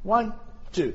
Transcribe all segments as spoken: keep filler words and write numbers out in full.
One, two.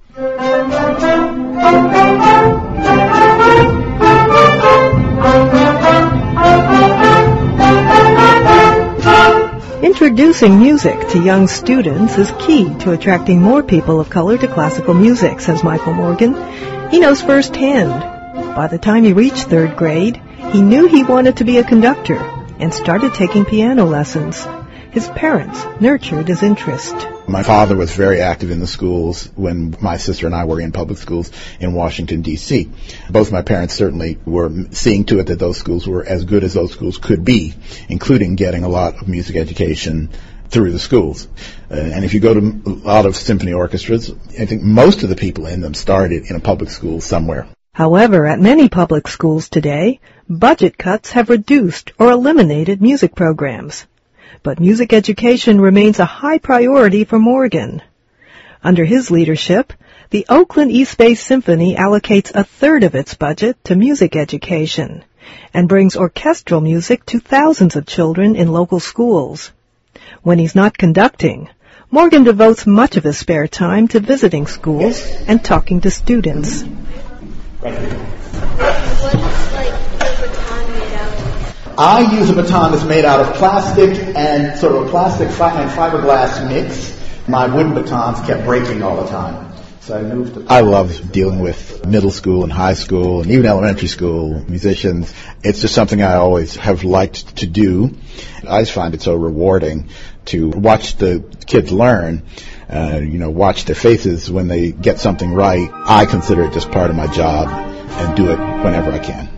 Introducing music to young students is key to attracting more people of color to classical music, says Michael Morgan. He knows firsthand. By the time he reached third grade, he knew he wanted to be a conductor and started taking piano lessons. His parents nurtured his interest. My father was very active in the schools when my sister and I were in public schools in Washington, D C Both my parents certainly were seeing to it that those schools were as good as those schools could be, including getting a lot of music education through the schools. Uh, and if you go to a lot of symphony orchestras, I think most of the people in them started in a public school somewhere. However, at many public schools today, budget cuts have reduced or eliminated music programs. But music education remains a high priority for Morgan. Under his leadership, the Oakland East Bay Symphony allocates a third of its budget to music education and brings orchestral music to thousands of children in local schools. When he's not conducting, Morgan devotes much of his spare time to visiting schools and talking to students. Right here. What's like the baton made out of? I use a baton that's made out of plastic and sort of a plastic fi- and fiberglass mix. My wooden batons kept breaking all the time. So I moved to... I love dealing with middle school and high school and even elementary school musicians. It's just something I always have liked to do. I just find it so rewarding to watch the kids learn. Uh, you know, watch their faces when they get something right. I consider it just part of my job and do it whenever I can.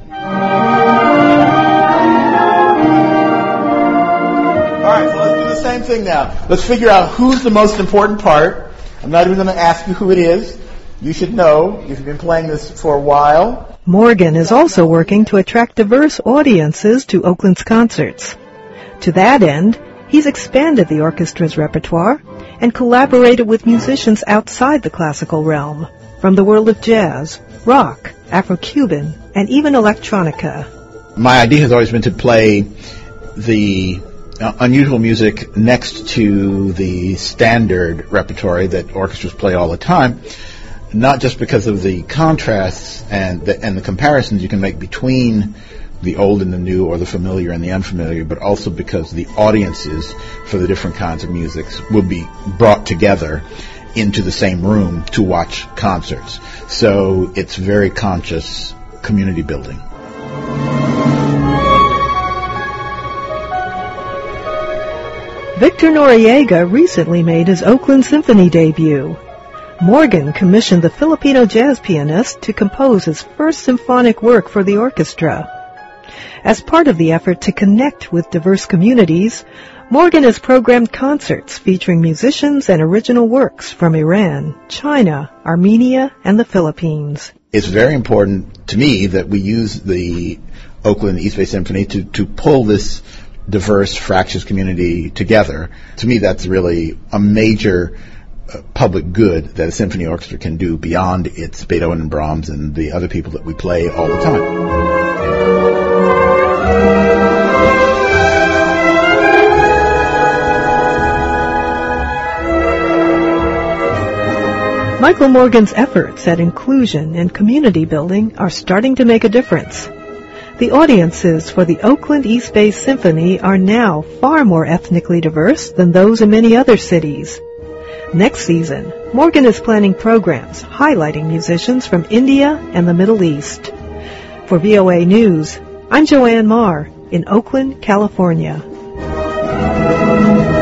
All right, so let's do the same thing now. Let's figure out who's the most important part. I'm not even going to ask you who it is. You should know. You've been playing this for a while. Morgan is also working to attract diverse audiences to Oakland's concerts. To that end, he's expanded the orchestra's repertoire and collaborated with musicians outside the classical realm, from the world of jazz, rock, Afro-Cuban, and even electronica. My idea has always been to play the uh, unusual music next to the standard repertory that orchestras play all the time, not just because of the contrasts and the, and the comparisons you can make between the old and the new, or the familiar and the unfamiliar, but also because the audiences for the different kinds of musics will be brought together into the same room to watch concerts. So it's very conscious community building. Victor Noriega recently made his Oakland Symphony debut. Morgan commissioned the Filipino jazz pianist to compose his first symphonic work for the orchestra. As part of the effort to connect with diverse communities, Morgan has programmed concerts featuring musicians and original works from Iran, China, Armenia, and the Philippines. It's very important to me that we use the Oakland East Bay Symphony to, to pull this diverse, fractious community together. To me, that's really a major uh, public good that a symphony orchestra can do beyond its Beethoven and Brahms and the other people that we play all the time. Michael Morgan's efforts at inclusion and community building are starting to make a difference. The audiences for the Oakland East Bay Symphony are now far more ethnically diverse than those in many other cities. Next season, Morgan is planning programs highlighting musicians from India and the Middle East. For V O A News, I'm Joanne Marr in Oakland, California.